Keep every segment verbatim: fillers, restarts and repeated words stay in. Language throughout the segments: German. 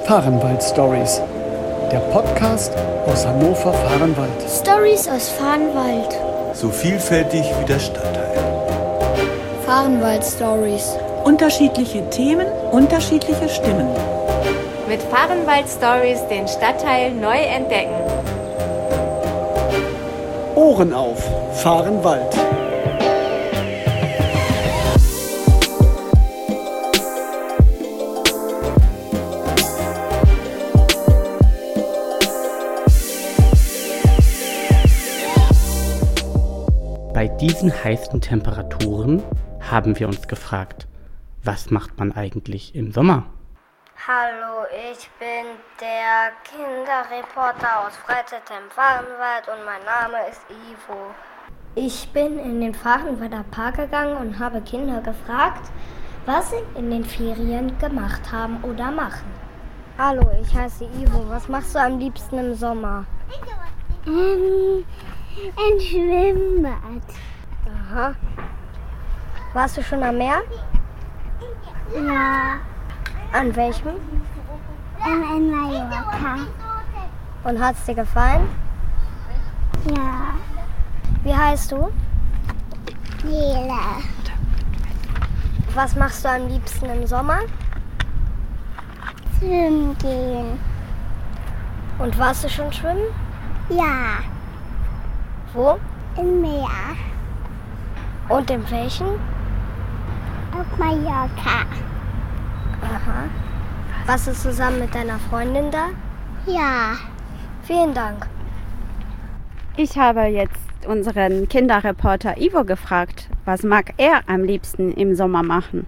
Fahrenwald-Stories, der Podcast aus Hannover-Fahrenwald. Stories aus Fahrenwald. So vielfältig wie der Stadtteil. Fahrenwald-Stories. Unterschiedliche Themen, unterschiedliche Stimmen. Mit Fahrenwald-Stories den Stadtteil neu entdecken. Ohren auf, Fahrenwald. Bei diesen heißen Temperaturen haben wir uns gefragt, was macht man eigentlich im Sommer? Hallo, ich bin der Kinderreporter aus Freizeitheim Fahrenwald und mein Name ist Ivo. Ich bin in den Fahrenwalder Park gegangen und habe Kinder gefragt, was sie in den Ferien gemacht haben oder machen. Hallo, ich heiße Ivo. Was machst du am liebsten im Sommer? Ähm, ein Schwimmbad. Aha. Warst du schon am Meer? Ja. An welchem? Ähm, in Mallorca. Und hat's dir gefallen? Ja. Wie heißt du? Nele. Was machst du am liebsten im Sommer? Schwimmen gehen. Und warst du schon schwimmen? Ja. Wo? Im Meer. Und in welchen? Auf Mallorca. Aha. Warst du zusammen mit deiner Freundin da? Ja. Vielen Dank. Ich habe jetzt unseren Kinderreporter Ivo gefragt, was mag er am liebsten im Sommer machen?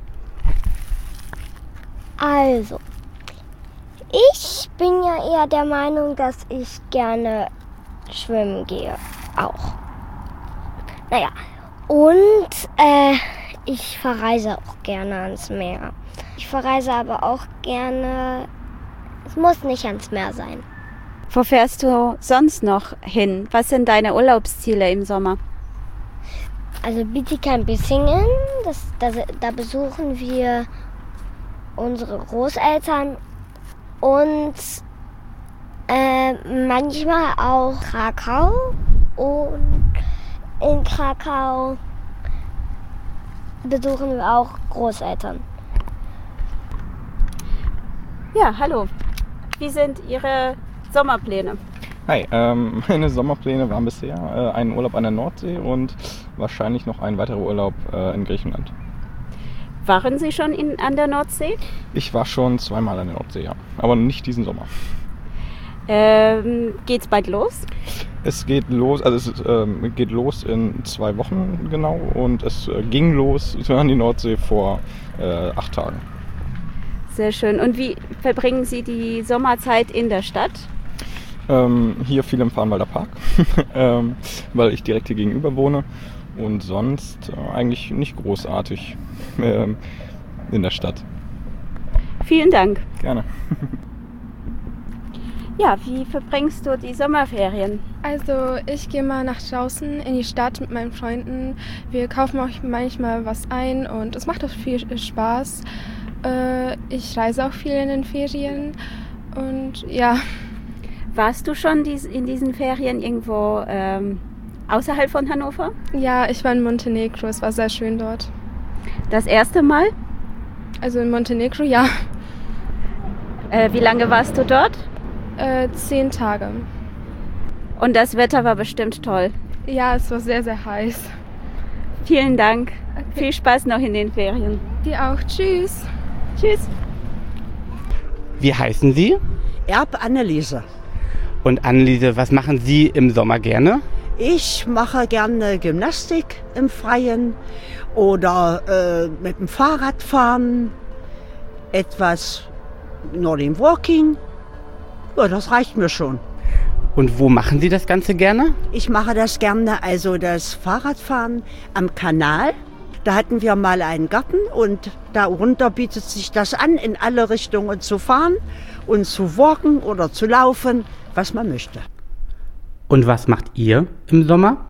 Also, ich bin ja eher der Meinung, dass ich gerne schwimmen gehe. Auch. Naja, und äh, ich verreise auch gerne ans Meer. Ich verreise aber auch gerne, es muss nicht ans Meer sein. Wo fährst du sonst noch hin? Was sind deine Urlaubsziele im Sommer? Also Bietigheim-Bissingen, das, das, da besuchen wir unsere Großeltern und äh, manchmal auch Krakau. Und in Krakau besuchen wir auch Großeltern. Ja, hallo. Wie sind Ihre Sommerpläne? Hi, ähm, meine Sommerpläne waren bisher äh, ein Urlaub an der Nordsee und wahrscheinlich noch ein weiterer Urlaub äh, in Griechenland. Waren Sie schon in, an der Nordsee? Ich war schon zweimal an der Nordsee, ja, aber nicht diesen Sommer. Ähm, geht's bald los? Es geht los, also es ähm, geht los in zwei Wochen genau und es äh, ging los an die Nordsee vor äh, acht Tagen. Sehr schön. Und wie verbringen Sie die Sommerzeit in der Stadt? Ähm, hier viel im Fahrenwalder Park, ähm, weil ich direkt hier gegenüber wohne und sonst äh, eigentlich nicht großartig ähm, in der Stadt. Vielen Dank. Gerne. Ja, wie verbringst du die Sommerferien? Also ich gehe mal nach draußen in die Stadt mit meinen Freunden. Wir kaufen auch manchmal was ein und es macht auch viel Spaß. Äh, ich reise auch viel in den Ferien und ja. Warst du schon dies, in diesen Ferien irgendwo ähm, außerhalb von Hannover? Ja, ich war in Montenegro, es war sehr schön dort. Das erste Mal? Also in Montenegro, ja. Äh, wie lange warst du dort? Äh, zehn Tage. Und das Wetter war bestimmt toll. Ja, es war sehr, sehr heiß. Vielen Dank. Okay. Viel Spaß noch in den Ferien. Dir auch. Tschüss. Tschüss. Wie heißen Sie? Erb Anneliese. Und Anneliese, was machen Sie im Sommer gerne? Ich mache gerne Gymnastik im Freien oder äh, mit dem Fahrrad fahren, etwas Nordic Walking. Ja, das reicht mir schon. Und wo machen Sie das Ganze gerne? Ich mache das gerne, also das Fahrradfahren am Kanal. Da hatten wir mal einen Garten und darunter bietet sich das an, in alle Richtungen zu fahren und zu walken oder zu laufen, was man möchte. Und was macht ihr im Sommer?